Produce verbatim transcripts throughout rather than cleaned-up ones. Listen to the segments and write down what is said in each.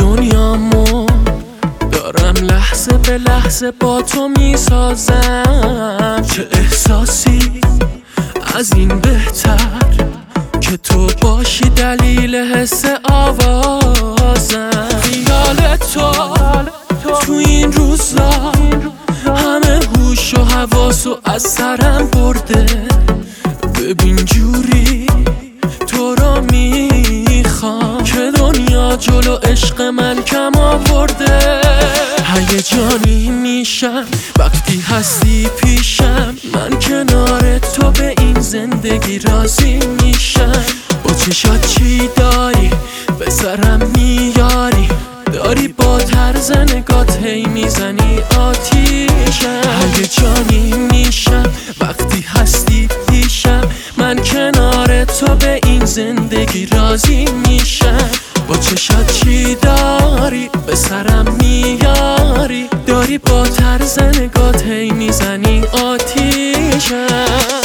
دنیامو دارم لحظه به لحظه با تو میسازم. چه احساسی از این بهتر که تو باشی دلیل حس آوازم. خیال تو تو این روزا همه هوش و حواسو از سرم برده. ببین جوری تو رو میخوام که دنیا جلو عشق من کم آورده. هیجانی میشم وقتی هستی پیشم، من کنار تو به این زندگی راضی میشم. با چشات چی داری به سرم میاری، داری با طرز نگات هی میزنی آتیشم. هیجانی میشم وقتی هستی پیشم، من کنار تو به این زندگی راضی میشم. با چشات چی داری به سرم میاری، داری با طرز نگات هی میزنی آتیشم.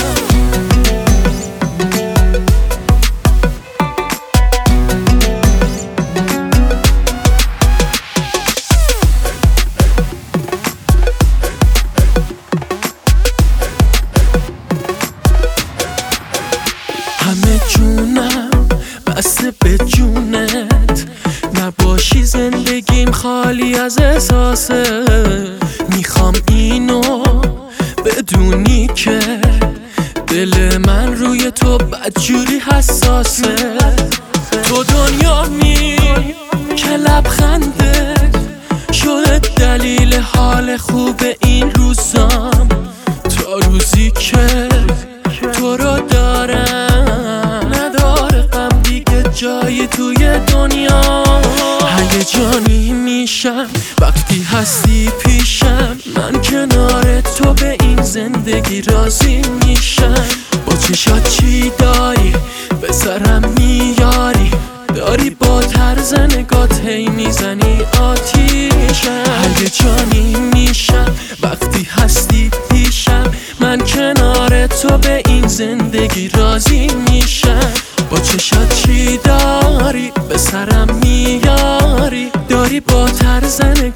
همه جونم بسته به جونت، نباشی زندگیم خالی از احساسه. میخوام اینو بدونی که دل من روی تو بدجوری حساسه. تو دنیامی که لبخندت شده دلیل حال خوب این روزام. تا روزی که تو رو دارم نداره غم دیگه جایی توی دنیا. هیجانی میشم وقتی هستی پیشم، من کنار تو به این زندگی راضی میشم. با چشات چی داری به سرم میاری، داری با طرز نگات هی میزنی آتیشم. هیجانی میشم وقتی هستی پیشم، من کنار تو به این زندگی راضی میشم. با چشات چی داری به سرم میاری، داری با طرز